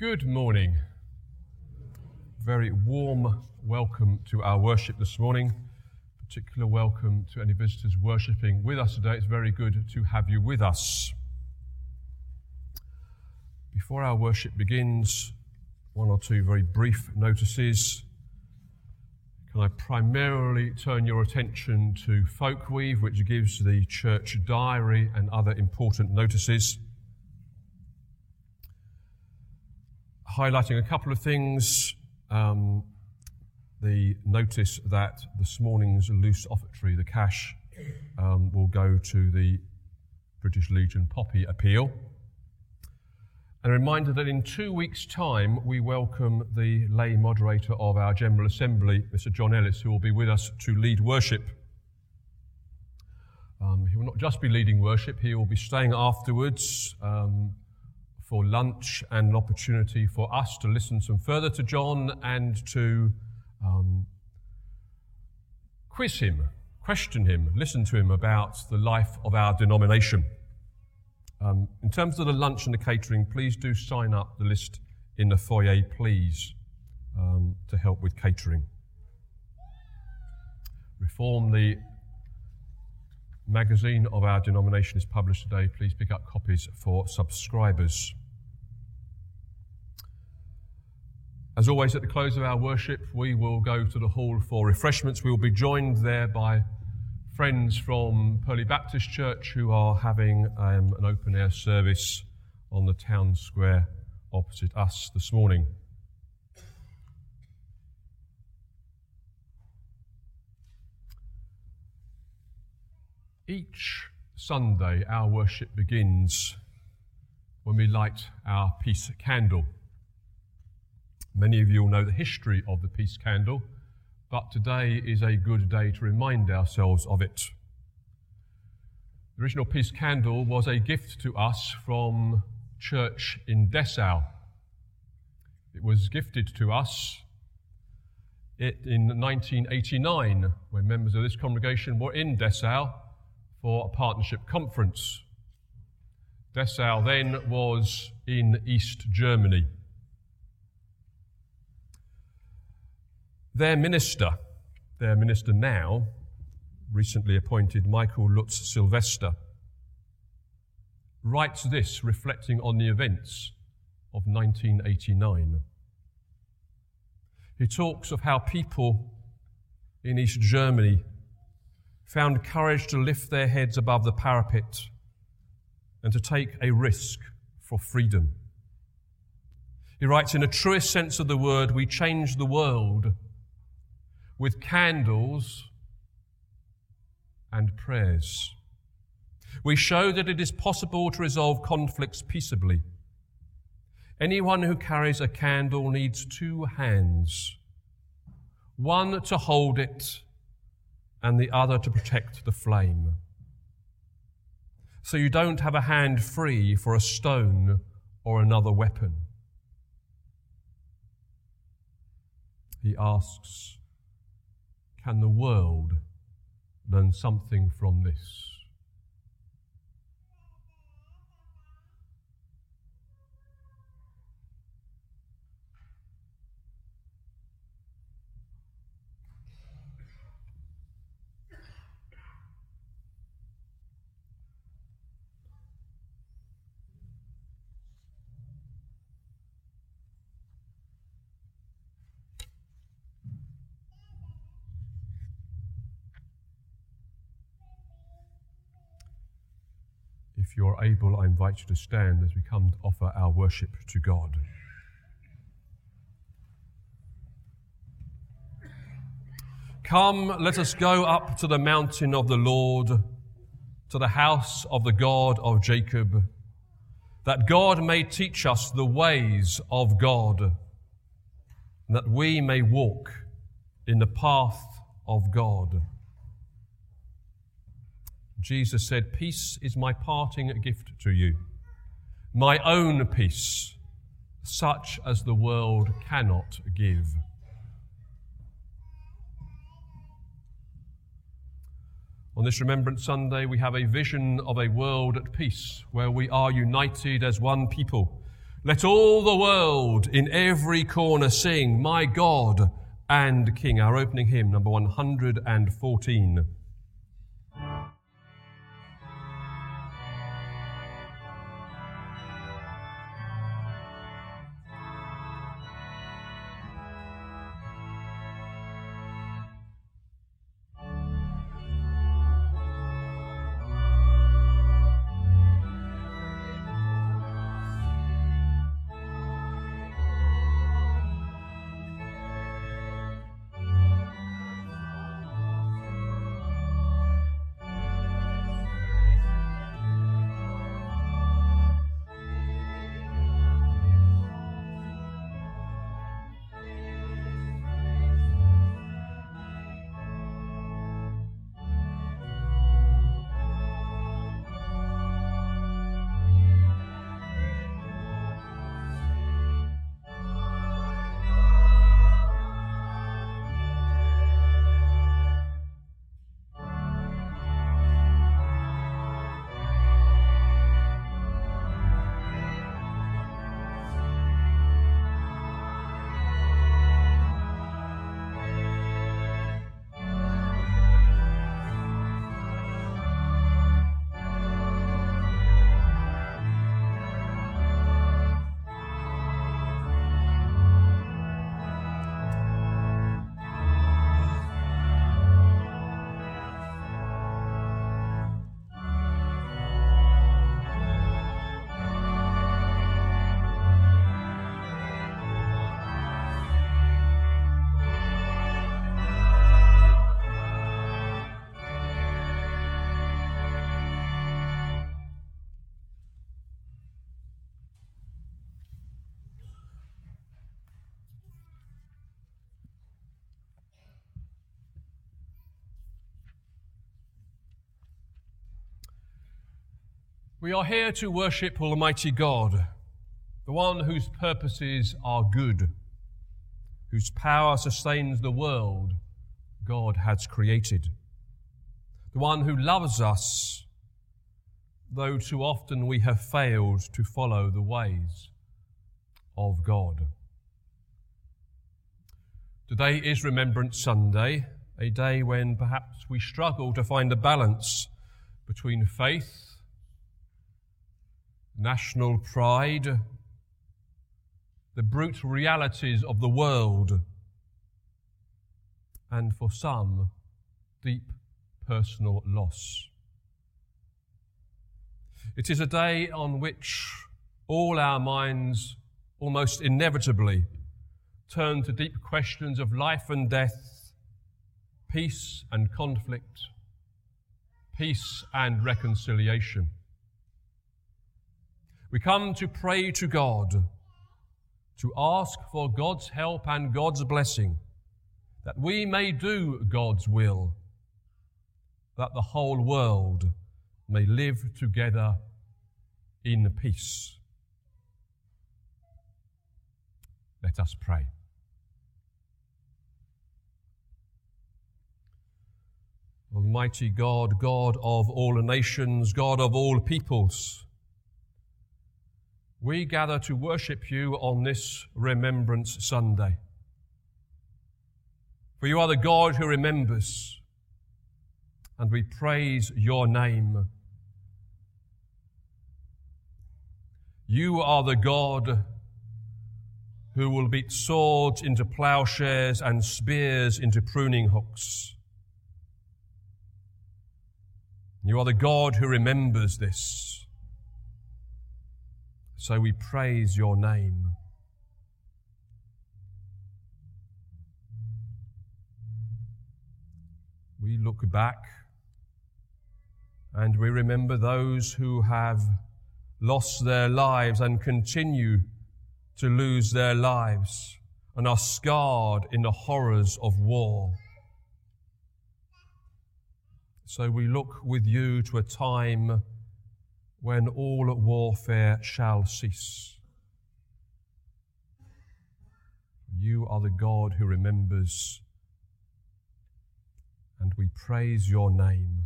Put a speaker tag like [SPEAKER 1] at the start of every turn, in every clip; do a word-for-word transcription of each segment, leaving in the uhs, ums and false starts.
[SPEAKER 1] Good morning. Very warm welcome to our worship this morning. Particular welcome to any visitors worshipping with us today. It's very good to have you with us. Before our worship begins, one or two very brief notices. Can I primarily turn your attention to Folkweave, which gives the church diary and other important notices. Highlighting a couple of things, um, the notice that this morning's loose offertory, the cash, um, will go to the British Legion Poppy appeal. And a reminder that in two weeks' time we welcome the lay moderator of our General Assembly, Mister John Ellis, who will be with us to lead worship. Um, he will not just be leading worship, he will be staying afterwards um, for lunch and an opportunity for us to listen some further to John and to um, quiz him, question him, listen to him about the life of our denomination. Um, in terms of the lunch and the catering, please do sign up the list in the foyer, please, um, to help with catering. Reform, the magazine of our denomination, is published today. Please pick up copies for subscribers. As always, at the close of our worship, we will go to the hall for refreshments. We will be joined there by friends from Purley Baptist Church who are having um, an open-air service on the town square opposite us this morning. Each Sunday, our worship begins when we light our peace candle. Many of you will know the history of the peace candle, but today is a good day to remind ourselves of it. The original peace candle was a gift to us from church in Dessau. It was gifted to us in nineteen eighty-nine, when members of this congregation were in Dessau for a partnership conference. Dessau then was in East Germany. Their minister, their minister now, recently appointed Michael Lutz Sylvester, writes this, reflecting on the events of nineteen eighty-nine. He talks of how people in East Germany found courage to lift their heads above the parapet and to take a risk for freedom. He writes, in the truest sense of the word, we changed the world with candles and prayers. We show that it is possible to resolve conflicts peaceably. Anyone who carries a candle needs two hands, one to hold it and the other to protect the flame. So you don't have a hand free for a stone or another weapon. He asks, can the world learn something from this? If you're able, I invite you to stand as we come to offer our worship to God. Come, let us go up to the mountain of the Lord, to the house of the God of Jacob, that God may teach us the ways of God, and that we may walk in the path of God. Jesus said, peace is my parting gift to you, my own peace, such as the world cannot give. On this Remembrance Sunday, we have a vision of a world at peace, where we are united as one people, Let all the world in every corner sing, my God and King. Our opening hymn, number one hundred fourteen. We are here to worship Almighty God, the one whose purposes are good, whose power sustains the world God has created, the one who loves us, though too often we have failed to follow the ways of God. Today is Remembrance Sunday, a day when perhaps we struggle to find a balance between faith, national pride, the brute realities of the world, and for some, deep personal loss. It is a day on which all our minds almost inevitably turn to deep questions of life and death, peace and conflict, peace and reconciliation. We come to pray to God, to ask for God's help and God's blessing, that we may do God's will, that the whole world may live together in peace. Let us pray. Almighty God, God of all nations, God of all peoples, we gather to worship you on this Remembrance Sunday. For you are the God who remembers, and we praise your name. You are the God who will beat swords into plowshares and spears into pruning hooks. You are the God who remembers this. So we praise your name. We look back and we remember those who have lost their lives and continue to lose their lives and are scarred in the horrors of war. So we look with you to a time when all warfare shall cease. You are the God who remembers, and we praise your name.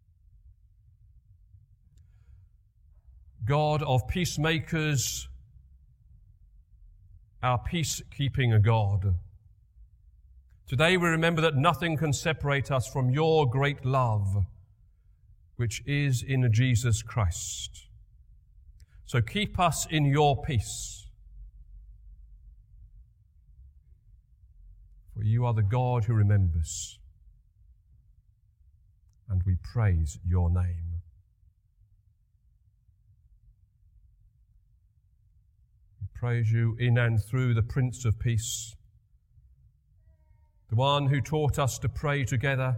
[SPEAKER 1] God of peacemakers our peacekeeping God. Today we remember that nothing can separate us from your great love, which is in Jesus Christ. So keep us in your peace. For you are the God who remembers, and we praise your name. Praise you in and through the Prince of Peace, the one who taught us to pray together.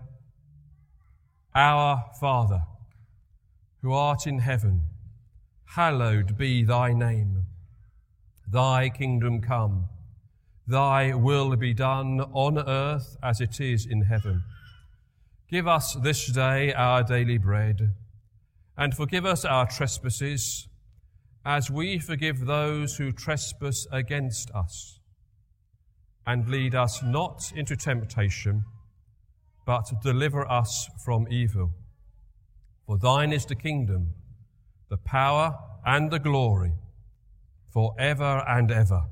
[SPEAKER 1] Our Father, who art in heaven, hallowed be thy name. Thy kingdom come, thy will be done on earth as it is in heaven. Give us this day our daily bread, and forgive us our trespasses, as we forgive those who trespass against us. And lead us not into temptation, but deliver us from evil. For thine is the kingdom, the power, and the glory, for ever and ever.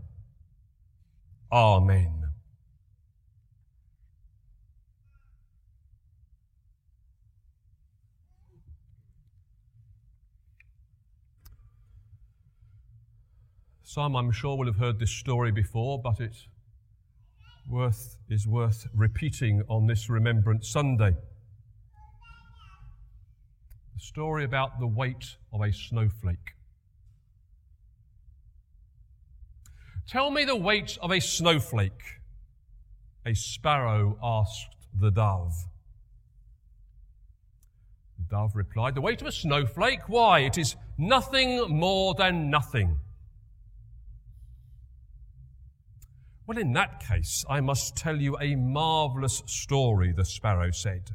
[SPEAKER 1] Amen. Some, I'm sure, will have heard this story before, but it worth, is worth repeating on this Remembrance Sunday. The story about the weight of a snowflake. Tell me the weight of a snowflake, a sparrow asked the dove. The dove replied, the weight of a snowflake? Why, it is nothing more than nothing. Well, in that case, I must tell you a marvellous story, the sparrow said.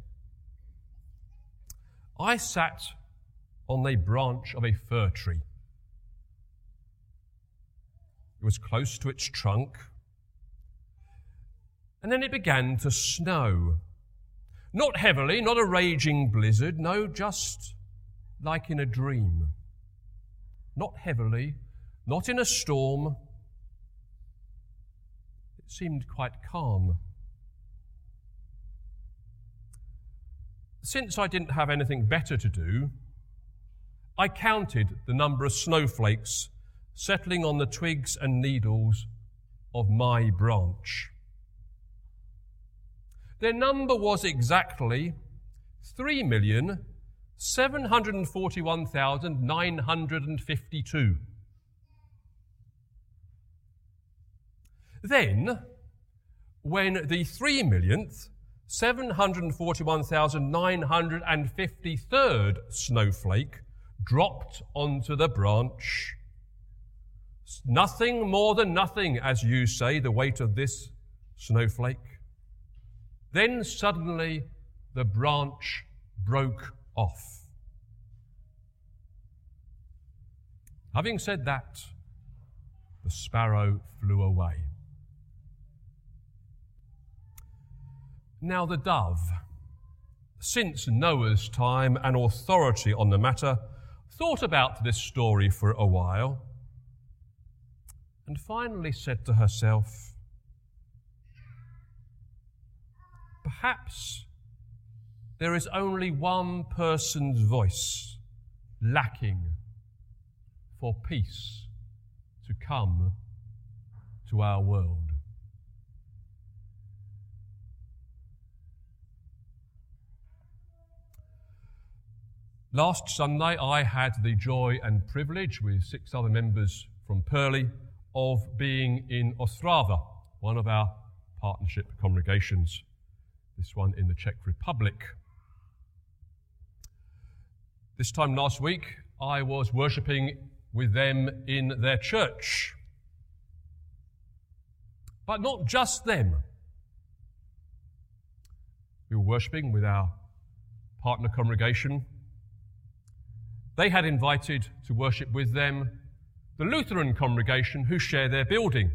[SPEAKER 1] I sat on a branch of a fir tree. It was close to its trunk, and then it began to snow. Not heavily, not a raging blizzard, no, just like in a dream. Not heavily, not in a storm. It seemed quite calm. Since I didn't have anything better to do, I counted the number of snowflakes settling on the twigs and needles of my branch. Their number was exactly three million seven hundred forty-one thousand nine hundred fifty-two. Then, when the three millionth seven hundred forty-one thousand nine hundred fifty-third snowflake dropped onto the branch, nothing more than nothing, as you say, the weight of this snowflake, then suddenly the branch broke off. Having said that, the sparrow flew away. Now the dove, since Noah's time and authority on the matter, thought about this story for a while and finally said to herself, perhaps there is only one person's voice lacking for peace to come to our world. Last Sunday, I had the joy and privilege, with six other members from Purley, of being in Ostrava, one of our partnership congregations, this one in the Czech Republic. This time last week, I was worshipping with them in their church. But not just them. We were worshipping with our partner congregation. They had invited to worship with them the Lutheran congregation who share their building.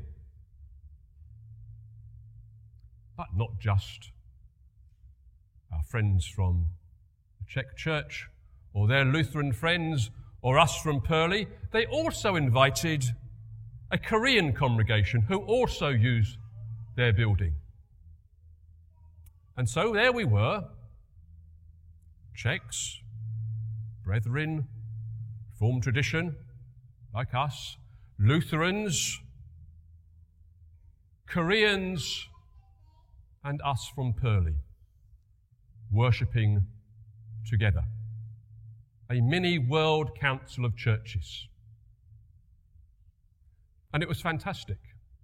[SPEAKER 1] But not just our friends from the Czech church or their Lutheran friends or us from Purley. They also invited a Korean congregation who also used their building. And so there we were, Czechs, Brethren, Reformed tradition, like us, Lutherans, Koreans, and us from Purley, worshipping together. A mini World Council of Churches. And it was fantastic.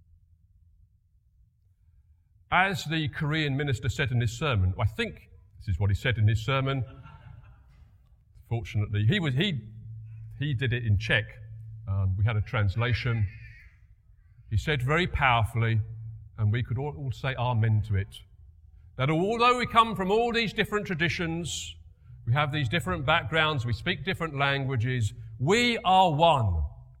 [SPEAKER 1] As the Korean minister said in his sermon, I think this is what he said in his sermon. Fortunately, he was he he did it in Czech. Um, we had a translation. He said very powerfully, and we could all, all say amen to it, that although we come from all these different traditions, we have these different backgrounds, we speak different languages, we are one.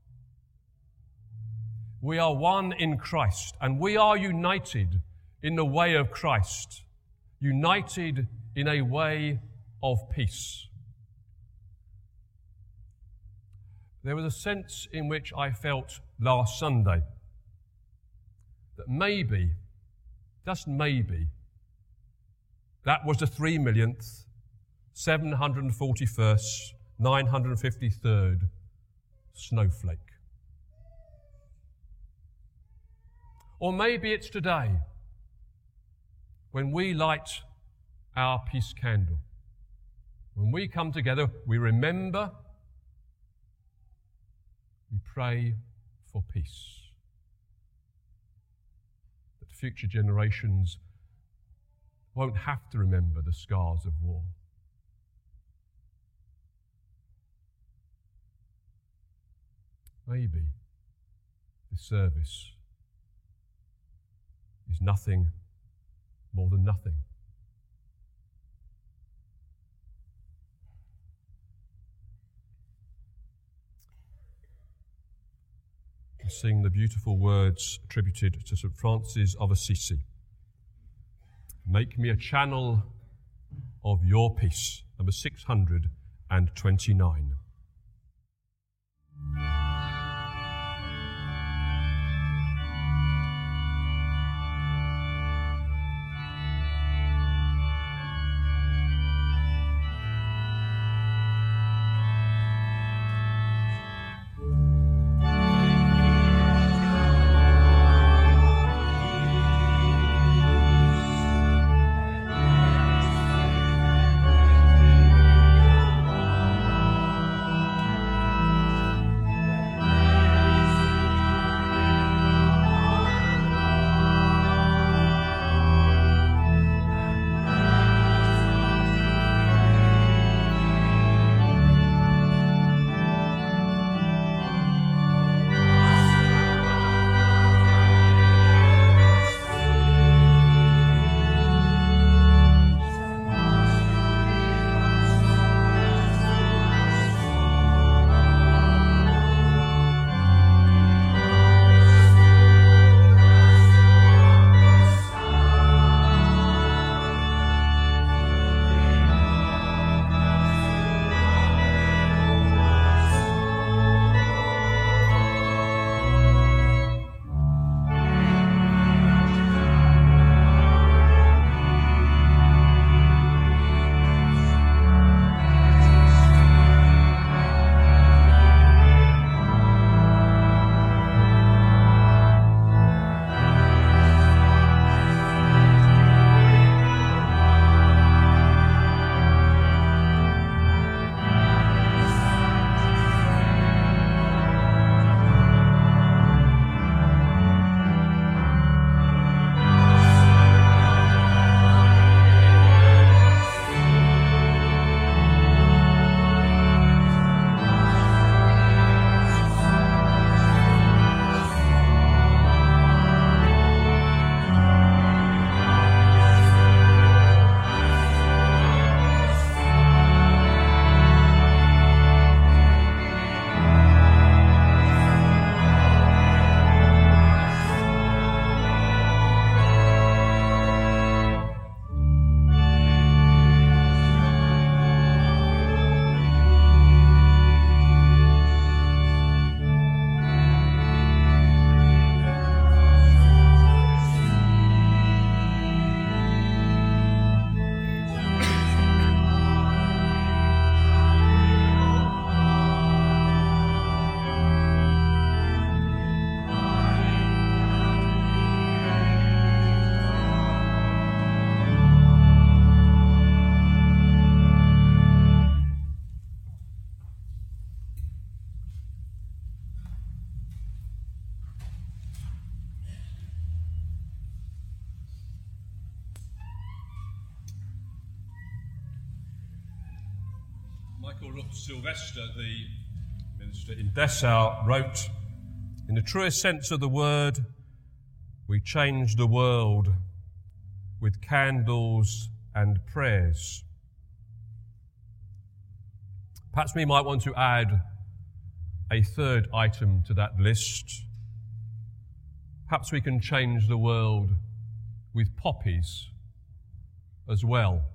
[SPEAKER 1] We are one in Christ, and we are united in the way of Christ, united in a way of peace. There was a sense in which I felt last Sunday that maybe, just maybe, that was the three millionth, seven hundred forty-first, nine hundred fifty-third snowflake. Or maybe it's today when we light our peace candle. When we come together, we remember, we pray for peace. That future generations won't have to remember the scars of war. Maybe this service is nothing more than nothing. We sing the beautiful words attributed to Saint Francis of Assisi. Make me a channel of your peace, number six hundred twenty-nine. Michael Sylvester, the minister in Dessau, wrote, "In the truest sense of the word, we change the world with candles and prayers." Perhaps we might want to add a third item to that list. Perhaps we can change the world with poppies as well.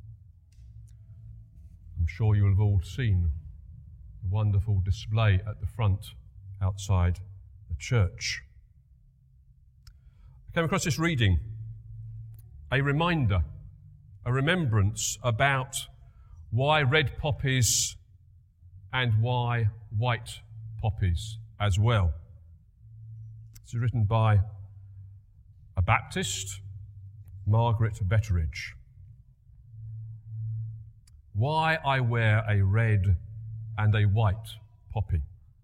[SPEAKER 1] I'm sure you'll have all seen the wonderful display at the front outside the church. I came across this reading, a reminder, a remembrance about why red poppies and why white poppies as well. It's written by a Baptist, Margaret Betteridge. Why I wear a red and a white poppy.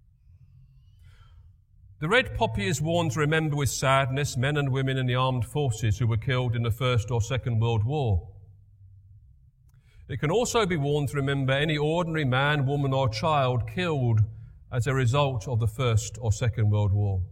[SPEAKER 1] The red poppy is worn to remember with sadness men and women in the armed forces who were killed in the First or Second World War. It can also be worn to remember any ordinary man, woman or child killed as a result of the First or Second World War.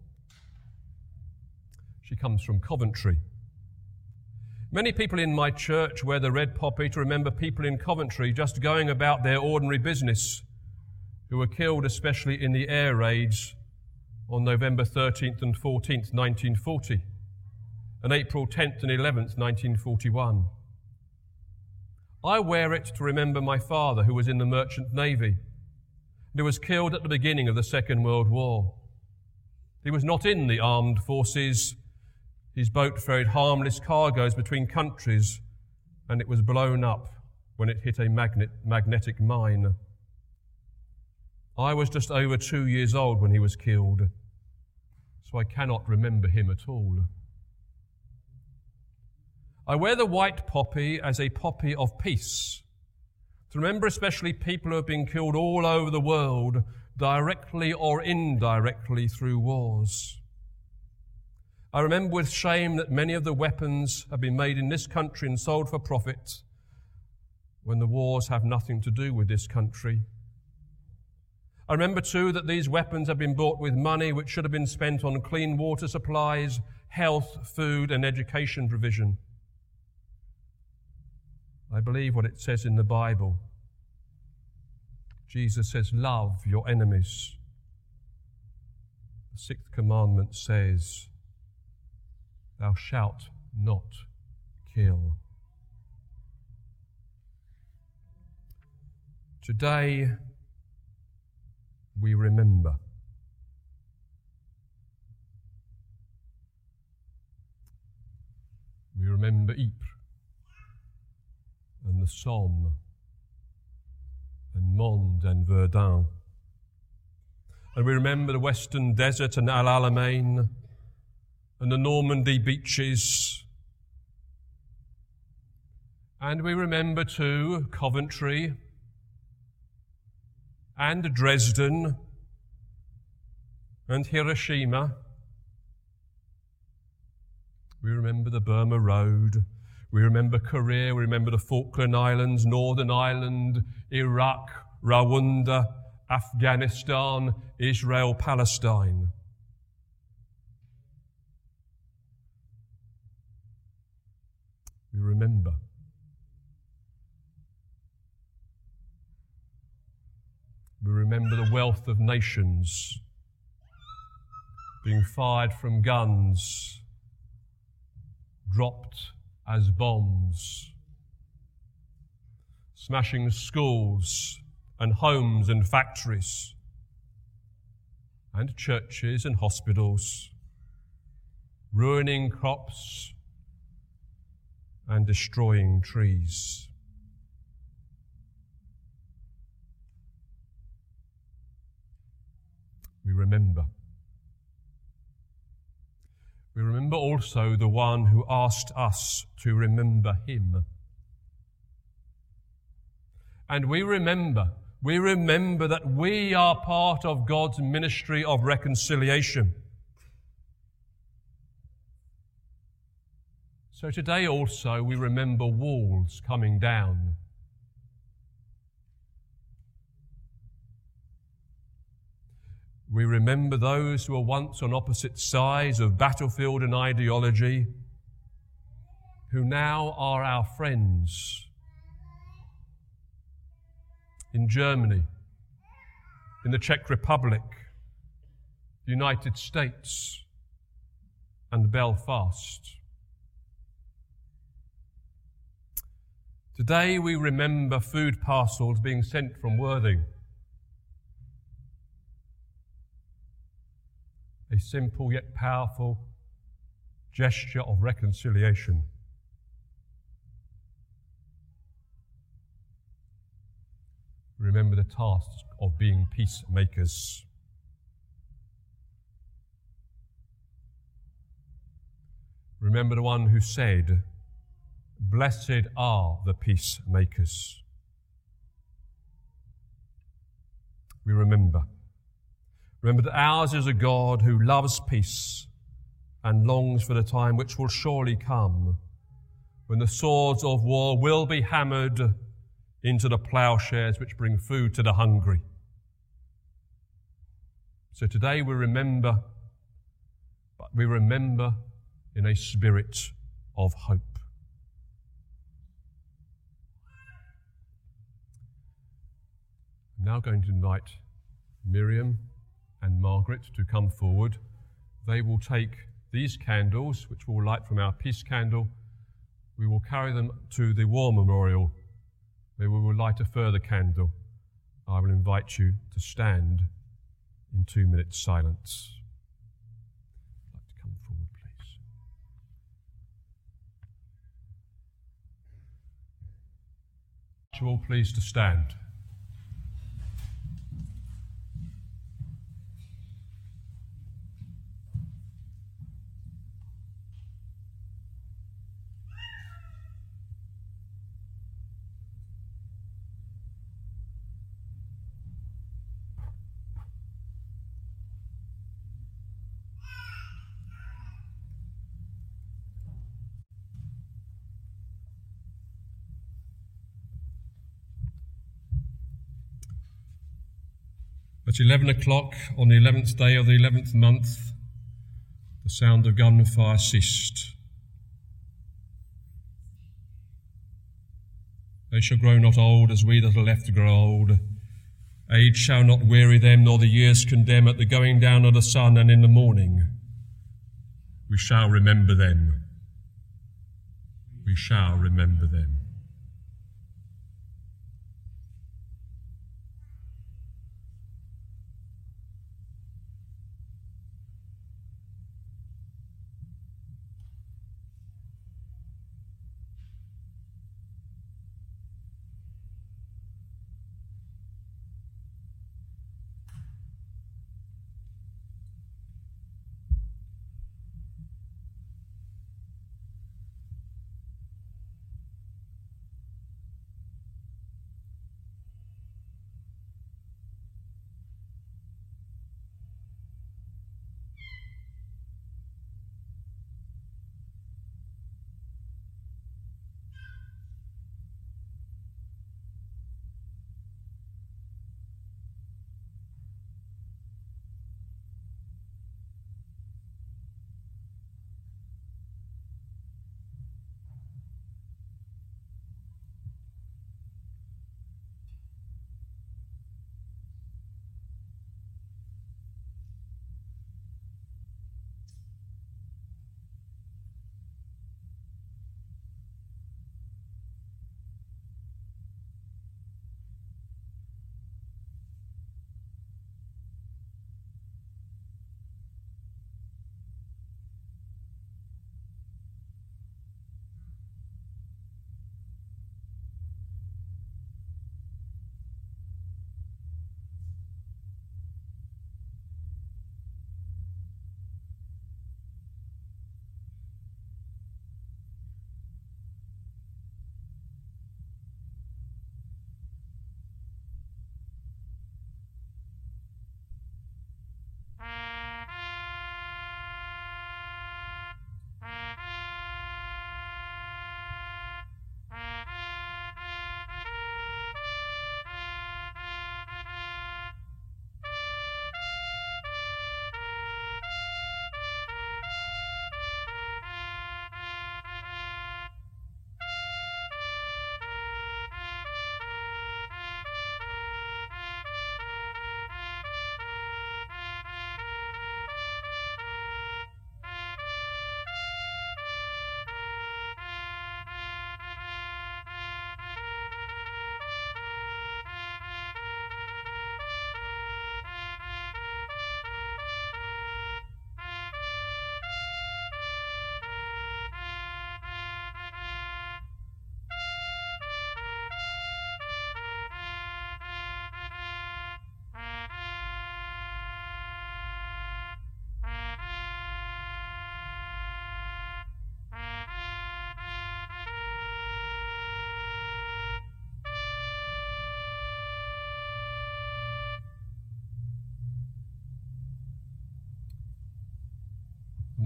[SPEAKER 1] She comes from Coventry. Many people in my church wear the red poppy to remember people in Coventry just going about their ordinary business who were killed, especially in the air raids on November thirteenth and fourteenth, nineteen forty, and April tenth and eleventh, nineteen forty-one. I wear it to remember my father, who was in the Merchant Navy and who was killed at the beginning of the Second World War. He was not in the armed forces. His boat ferried harmless cargoes between countries, and it was blown up when it hit a magnet, magnetic mine. I was just over two years old when he was killed, so I cannot remember him at all. I wear the white poppy as a poppy of peace, to remember especially people who have been killed all over the world, directly or indirectly through wars. I remember with shame that many of the weapons have been made in this country and sold for profit, when the wars have nothing to do with this country. I remember too that these weapons have been bought with money which should have been spent on clean water supplies, health, food and education provision. I believe what it says in the Bible. Jesus says, love your enemies. The sixth commandment says, thou shalt not kill. Today, we remember. We remember Ypres and the Somme and Mende and Verdun. And we remember the Western Desert and Al Alamein and the Normandy beaches. And we remember too Coventry and Dresden and Hiroshima. We remember the Burma Road. We remember Korea. We remember the Falkland Islands, Northern Ireland, Iraq, Rwanda, Afghanistan, Israel, Palestine. We remember. We remember the wealth of nations being fired from guns, dropped as bombs, smashing schools and homes and factories and churches and hospitals, ruining crops and destroying trees. We remember. We remember also the one who asked us to remember him. And we remember, we remember that we are part of God's ministry of reconciliation. So today also we remember walls coming down. We remember those who were once on opposite sides of battlefield and ideology, who now are our friends in Germany, in the Czech Republic, the United States, and Belfast. Today we remember food parcels being sent from Worthing. A simple yet powerful gesture of reconciliation. Remember the task of being peacemakers. Remember the one who said, "Blessed are the peacemakers." We remember. Remember that ours is a God who loves peace and longs for the time which will surely come, when the swords of war will be hammered into the ploughshares which bring food to the hungry. So today we remember, but we remember in a spirit of hope. I'm now going to invite Miriam and Margaret to come forward. They will take these candles, which we'll light from our peace candle. We will carry them to the War Memorial, where we will light a further candle. I will invite you to stand in two minutes silence. I'd like to come forward, please. You all please to stand. At eleven o'clock on the eleventh day of the eleventh month, the sound of gunfire ceased. They shall grow not old as we that are left grow old. Age shall not weary them, nor the years condemn. At the going down of the sun and in the morning, we shall remember them. We shall remember them.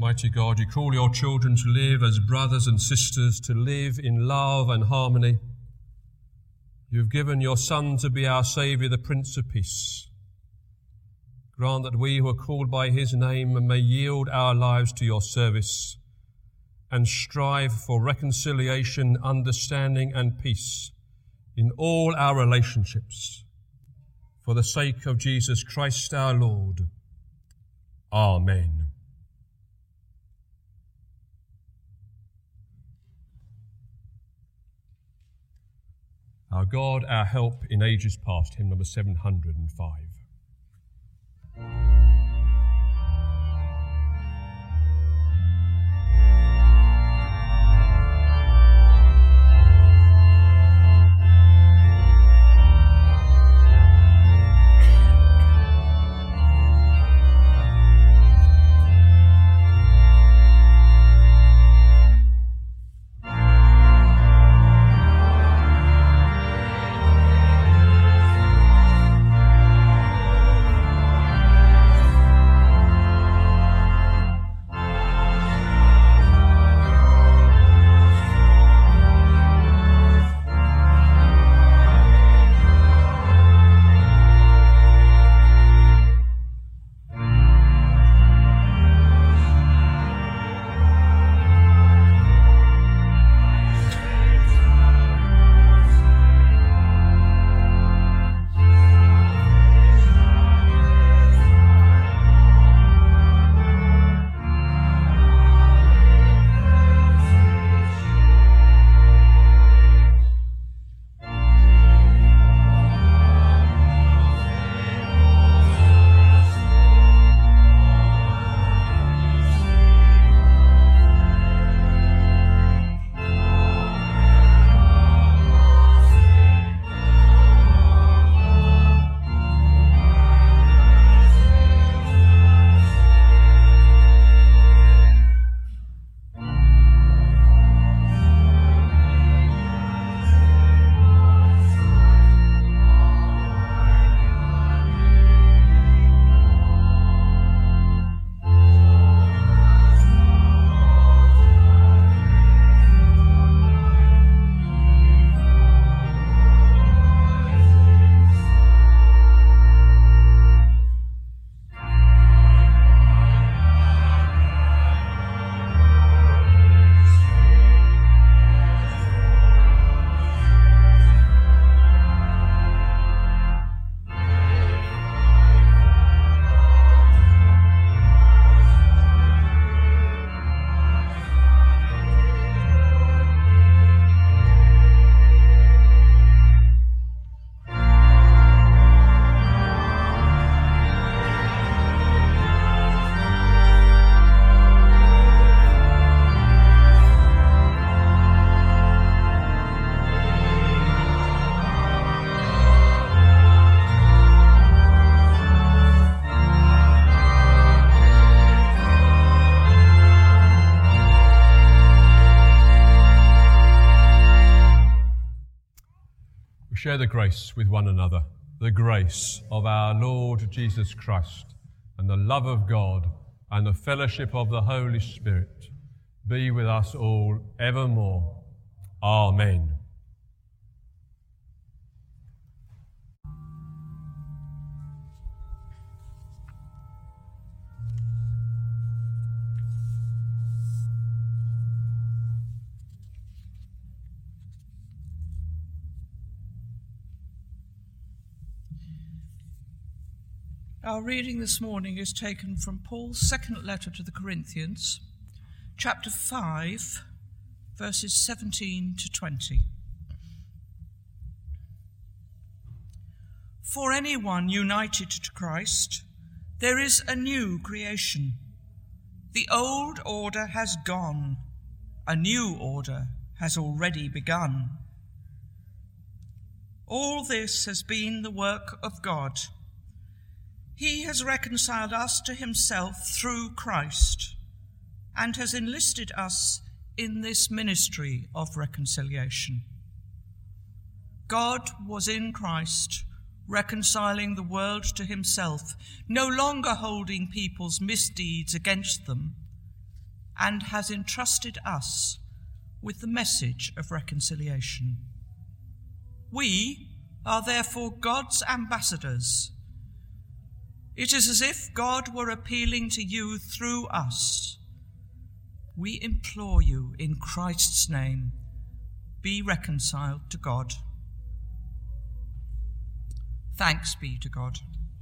[SPEAKER 1] Mighty God, you call your children to live as brothers and sisters, to live in love and harmony. You have given your Son to be our Saviour, the Prince of Peace. Grant that we who are called by his name may yield our lives to your service and strive for reconciliation, understanding and peace in all our relationships. For the sake of Jesus Christ our Lord. Amen. Our God, our help in ages past, hymn number seven hundred five. Share the grace with one another, the grace of our Lord Jesus Christ, and the love of God, and the fellowship of the Holy Spirit be with us all evermore. Amen.
[SPEAKER 2] Our reading this morning is taken from Paul's second letter to the Corinthians, chapter five, verses seventeen to twenty. For anyone united to Christ, there is a new creation. The old order has gone, a new order has already begun. All this has been the work of God. He has reconciled us to himself through Christ and has enlisted us in this ministry of reconciliation. God was in Christ, reconciling the world to himself, no longer holding people's misdeeds against them. and has entrusted us with the message of reconciliation. We are therefore God's ambassadors. It is as if God were appealing to you through us. We implore you in Christ's name, be reconciled to God. Thanks be to God.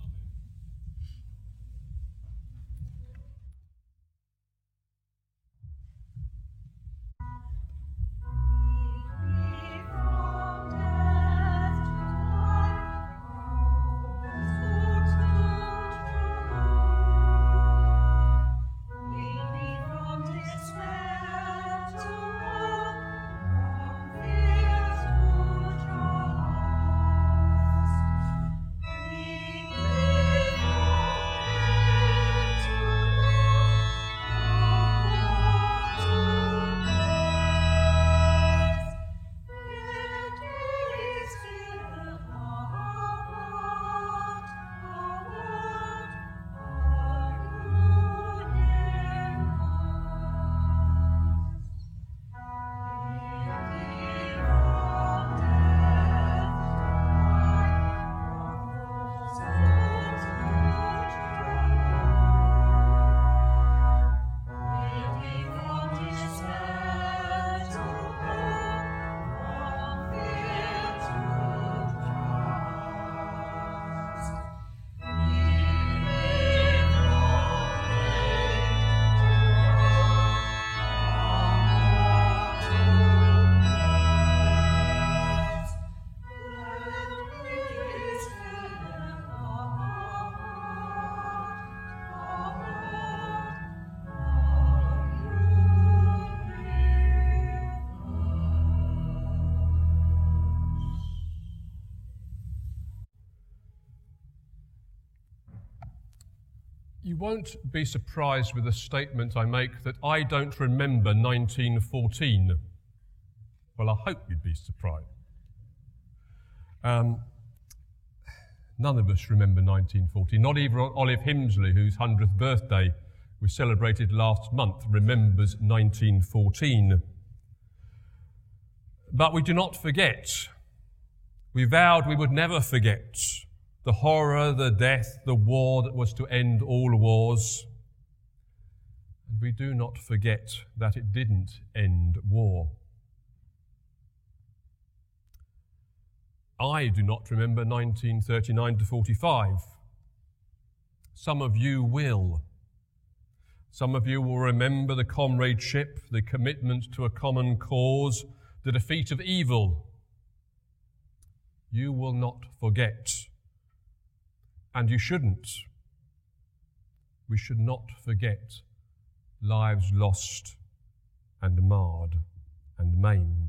[SPEAKER 1] You won't be surprised with the statement I make that I don't remember nineteen fourteen. Well, I hope you'd be surprised. Um, none of us remember nineteen fourteen. Not even Olive Himsley, whose hundredth birthday we celebrated last month, remembers nineteen fourteen. But we do not forget. We vowed we would never forget the horror, the death, the war that was to end all wars. And we do not forget that it didn't end war. I do not remember nineteen thirty-nine to forty-five. Some of you will. Some of you will remember the comradeship, the commitment to a common cause, the defeat of evil. You will not forget. And you shouldn't. We should not forget lives lost and marred and maimed.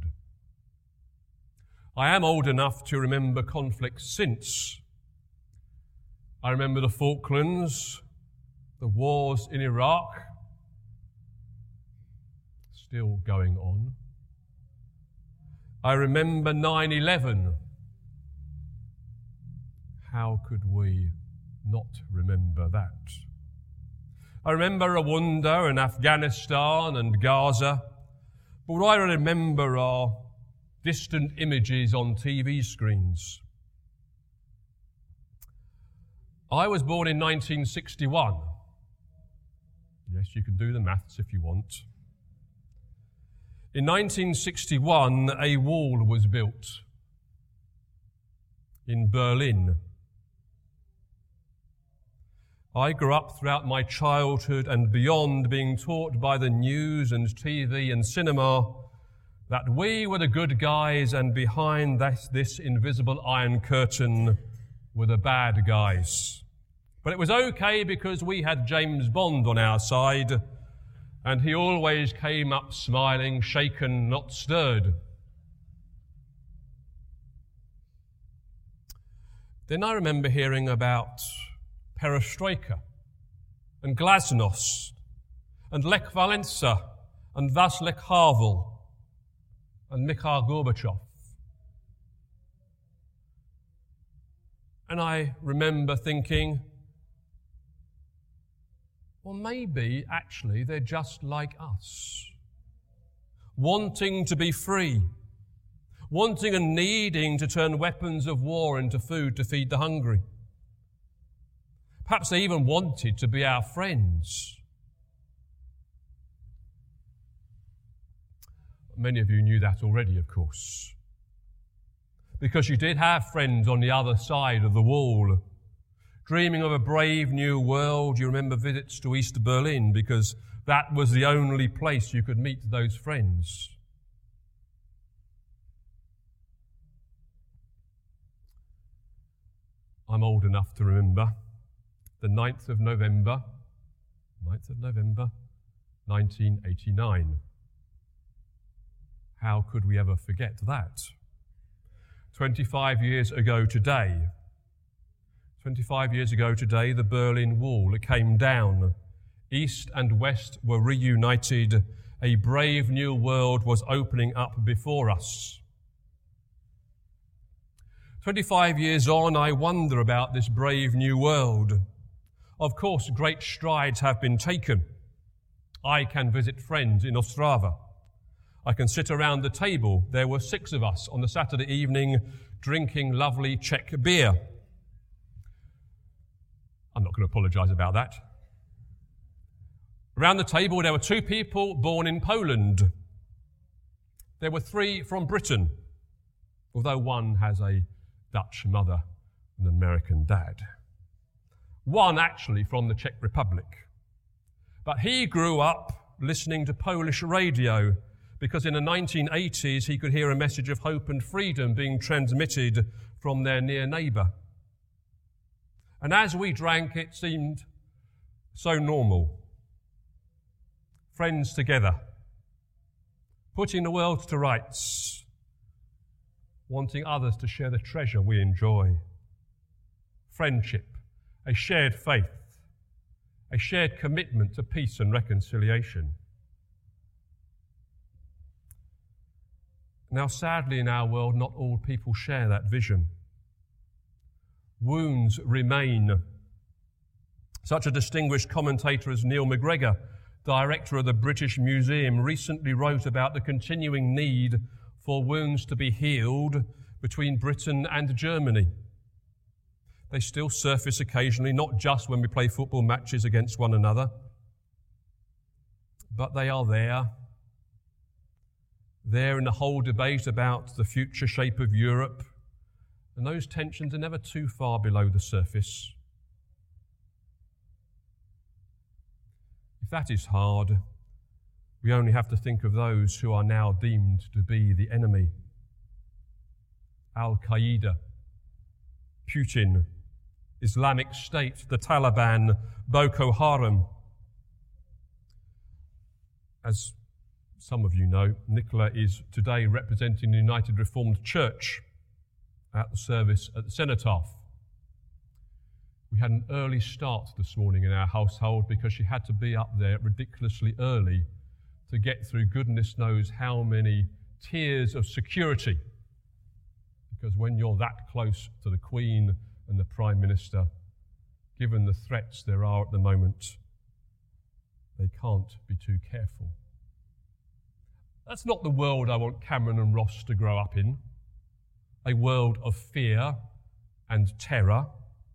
[SPEAKER 1] I am old enough to remember conflicts since. I remember the Falklands, the wars in Iraq, still going on. I remember nine eleven. How could we not remember that? I remember Rwanda and Afghanistan and Gaza, but what I remember are distant images on T V screens. I was born in nineteen sixty-one. Yes, you can do the maths if you want. In nineteen sixty-one, a wall was built in Berlin. I grew up throughout my childhood and beyond being taught by the news and T V and cinema that we were the good guys and behind this, this invisible iron curtain were the bad guys. But it was okay because we had James Bond on our side and he always came up smiling, shaken, not stirred. Then I remember hearing about Perestroika and Glasnost and Lech Walesa and Václav Havel and Mikhail Gorbachev. And I remember thinking, Or maybe, actually, they're just like us, wanting to be free, wanting and needing to turn weapons of war into food to feed the hungry. Perhaps they even wanted to be our friends. Many of you knew that already, of course, because you did have friends on the other side of the wall, dreaming of a brave new world. You remember visits to East Berlin because that was the only place you could meet those friends. I'm old enough to remember the ninth of November, ninth of November, nineteen eighty-nine. How could we ever forget that? twenty-five years ago today, twenty-five years ago today, the Berlin Wall came down. East and West were reunited. A brave new world was opening up before us. twenty-five years on, I wonder about this brave new world. Of course, great strides have been taken. I can visit friends in Ostrava. I can sit around the table. There were six of us on the Saturday evening drinking lovely Czech beer. I'm not going to apologize about that. Around the table, there were two people born in Poland. There were three from Britain, although one has a Dutch mother and an American dad. One actually from the Czech Republic. But he grew up listening to Polish radio because in the nineteen eighties he could hear a message of hope and freedom being transmitted from their near neighbour. And as we drank, it seemed so normal. Friends together, putting the world to rights, wanting others to share the treasure we enjoy. Friendship, a shared faith, a shared commitment to peace and reconciliation. Now, sadly, in our world, not all people share that vision. Wounds remain. Such a distinguished commentator as Neil MacGregor, director of the British Museum, recently wrote about the continuing need for wounds to be healed between Britain and Germany. They still surface occasionally, not just when we play football matches against one another, but they are there. There in the whole debate about the future shape of Europe, and those tensions are never too far below the surface. If that is hard, we only have to think of those who are now deemed to be the enemy. Al-Qaeda, Putin, Islamic State, the Taliban, Boko Haram. As some of you know, Nicola is today representing the United Reformed Church at the service at the Cenotaph. We had an early start this morning in our household because she had to be up there ridiculously early to get through goodness knows how many tiers of security. Because when you're that close to the Queen and the Prime Minister, given the threats there are at the moment, they can't be too careful. That's not the world I want Cameron and Ross to grow up in. A world of fear and terror.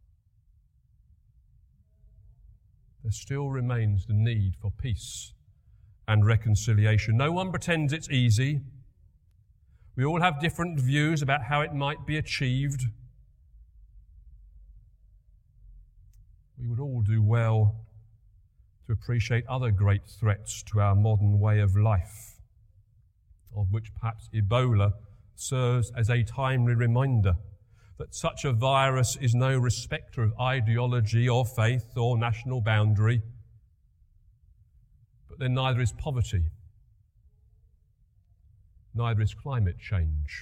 [SPEAKER 1] There still remains the need for peace and reconciliation. No one pretends it's easy. We all have different views about how it might be achieved. We would all do well to appreciate other great threats to our modern way of life, of which perhaps Ebola serves as a timely reminder that such a virus is no respecter of ideology or faith or national boundary. But then neither is poverty, neither is climate change.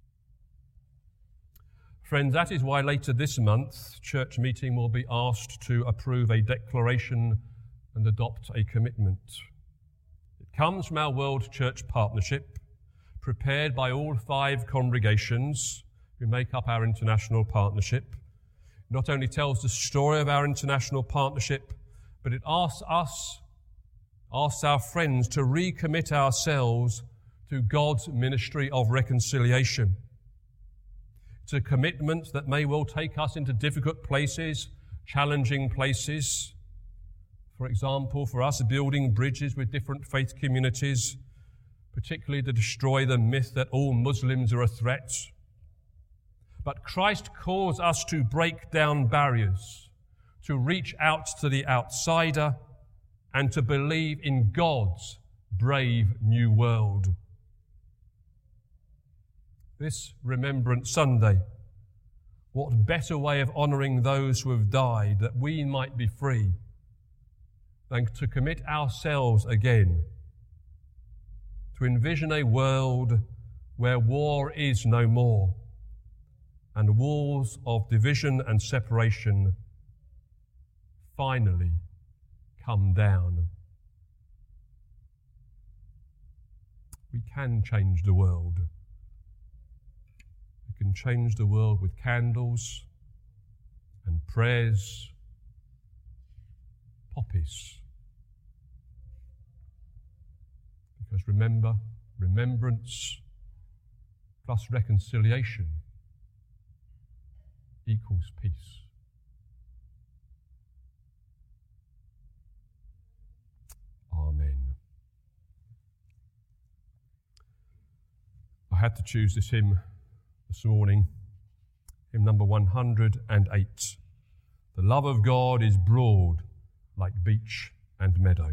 [SPEAKER 1] Friends, that is why later this month, church meeting will be asked to approve a declaration and adopt a commitment. It comes from our World Church Partnership, prepared by all five congregations who make up our international partnership. It not only tells the story of our international partnership, but it asks us, asks our friends to recommit ourselves to God's ministry of reconciliation. It's a commitment that may well take us into difficult places, challenging places. For example, for us, building bridges with different faith communities, particularly to destroy the myth that all Muslims are a threat. But Christ calls us to break down barriers, to reach out to the outsider, and to believe in God's brave new world. This Remembrance Sunday, what better way of honouring those who have died that we might be free than to commit ourselves again to envision a world where war is no more and walls of division and separation finally come down. We can change the world. We can change the world with candles and prayers, poppies. Because remember, remembrance plus reconciliation equals peace. Amen. I had to choose this hymn this morning, hymn number one hundred eight. The love of God is broad like beach and meadow.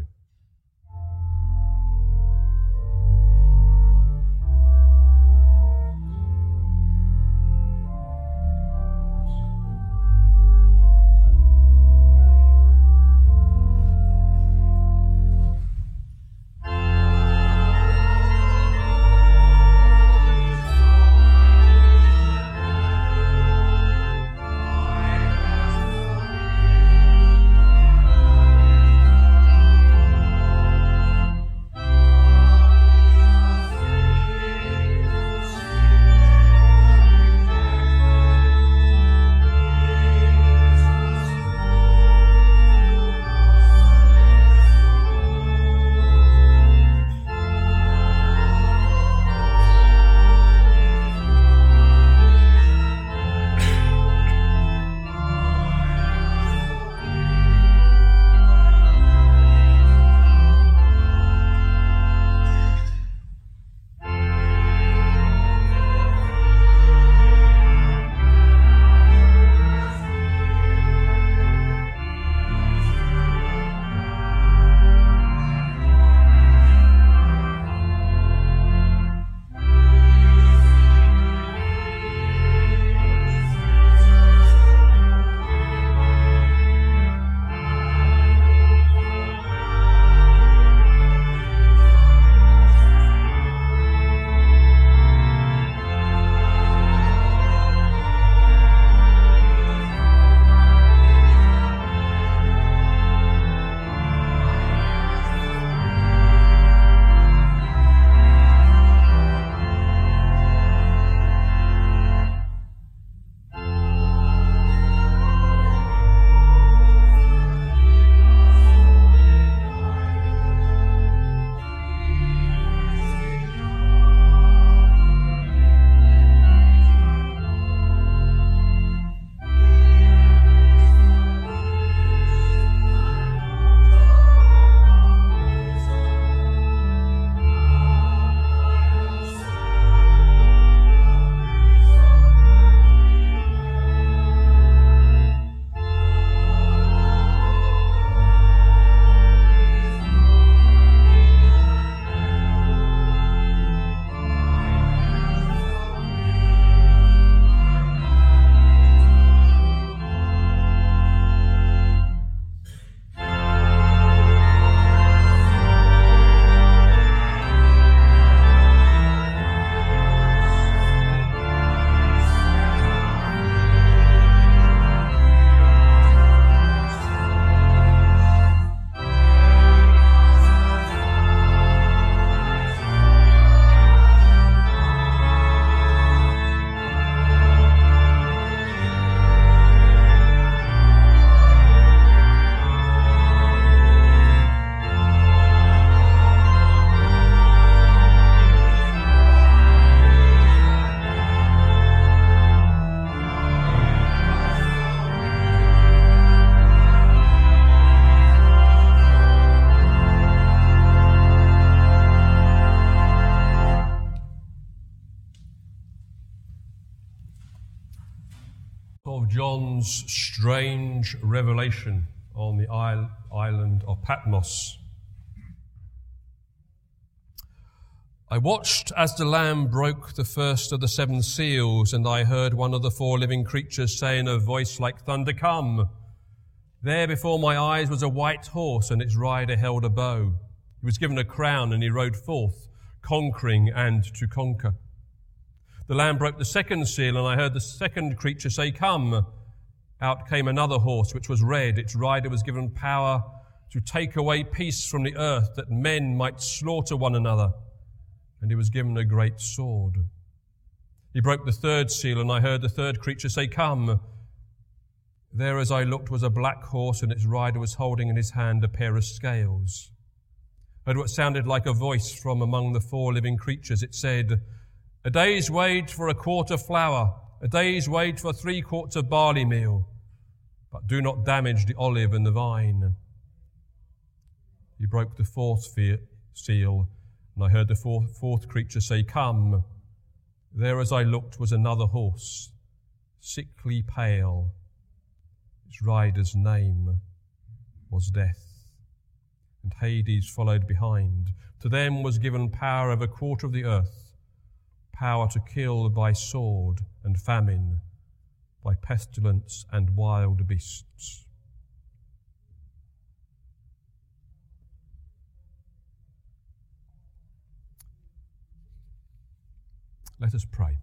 [SPEAKER 1] Of John's strange revelation on the island of Patmos. I watched as the Lamb broke the first of the seven seals, and I heard one of the four living creatures say in a voice like thunder, "Come!" There before my eyes was a white horse, and its rider held a bow. He was given a crown, and he rode forth, conquering and to conquer. The Lamb broke the second seal, and I heard the second creature say, "Come!" Out came another horse, which was red. Its rider was given power to take away peace from the earth, that men might slaughter one another. And he was given a great sword. He broke the third seal, and I heard the third creature say, "Come!" There as I looked was a black horse, and its rider was holding in his hand a pair of scales. I heard what sounded like a voice from among the four living creatures. It said, "A day's wage for a quart of flour, a day's wage for three quarts of barley meal, but do not damage the olive and the vine." He broke the fourth seal, and I heard the fourth, fourth creature say, "Come." There as I looked was another horse, sickly pale. Its rider's name was Death, and Hades followed behind. To them was given power over a quarter of the earth, power to kill by sword and famine, by pestilence and wild beasts. Let us pray.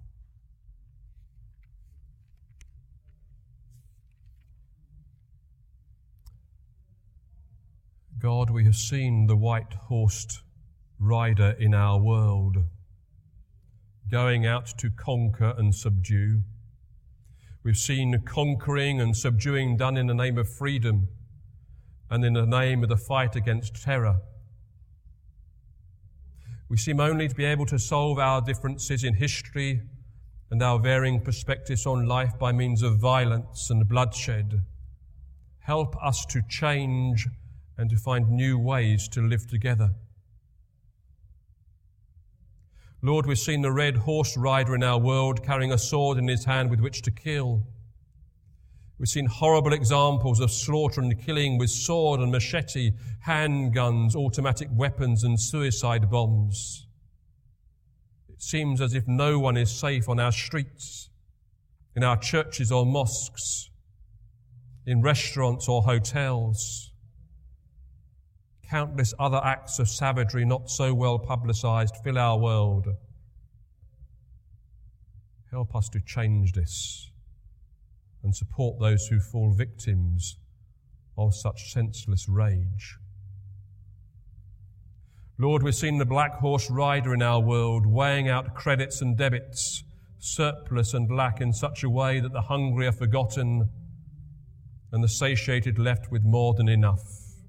[SPEAKER 1] God, we have seen the white-horsed rider in our world, going out to conquer and subdue. We've seen conquering and subduing done in the name of freedom and in the name of the fight against terror. We seem only to be able to solve our differences in history and our varying perspectives on life by means of violence and bloodshed. Help us to change and to find new ways to live together. Lord, we've seen the red horse rider in our world carrying a sword in his hand with which to kill. We've seen horrible examples of slaughter and killing with sword and machete, handguns, automatic weapons and suicide bombs. It seems as if no one is safe on our streets, in our churches or mosques, in restaurants or hotels. Countless other acts of savagery not so well publicized fill our world. Help us to change this and support those who fall victims of such senseless rage. Lord, we've seen the black horse rider in our world weighing out credits and debits, surplus and lack in such a way that the hungry are forgotten and the satiated left with more than enough.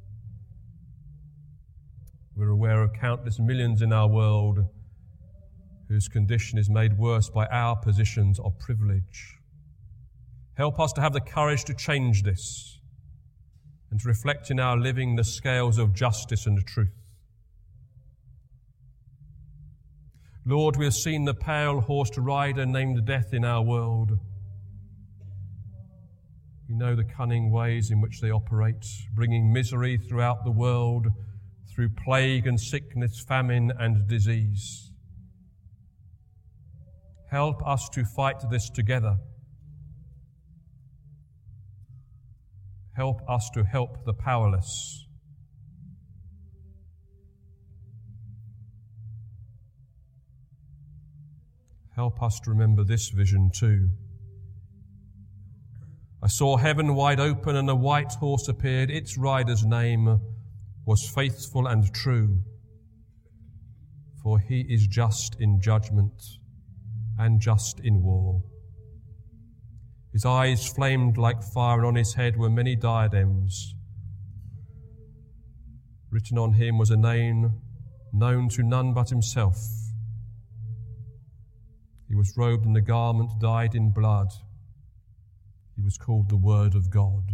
[SPEAKER 1] We're aware of countless millions in our world whose condition is made worse by our positions of privilege. Help us to have the courage to change this and to reflect in our living the scales of justice and truth. Lord, we have seen the pale-horsed rider named Death in our world. We know the cunning ways in which they operate, bringing misery throughout the world through plague and sickness, famine and disease. Help us to fight this together. Help us to help the powerless. Help us to remember this vision too. I saw heaven wide open and a white horse appeared. Its rider's name was Faithful and True, for he is just in judgment and just in war. His eyes flamed like fire, and on his head were many diadems. Written on him was a name known to none but himself. He was robed in a garment dyed in blood. He was called the Word of God.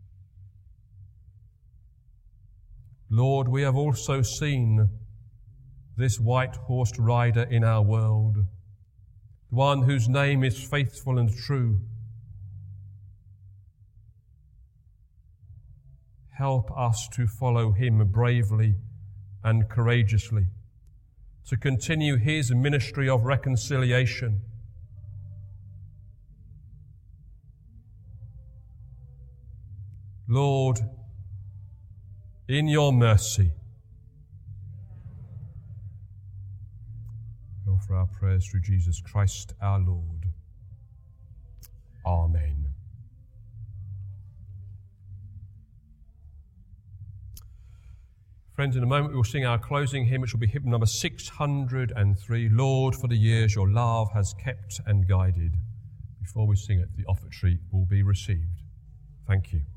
[SPEAKER 1] Lord, we have also seen this white-horsed rider in our world, the one whose name is Faithful and True. help us to follow him bravely and courageously, to continue his ministry of reconciliation. Lord, in your mercy, we offer our prayers through Jesus Christ our Lord. Amen. Friends, in a moment we will sing our closing hymn, which will be hymn number six hundred three, Lord, for the years your love has kept and guided. Before we sing it, the offertory will be received. Thank you.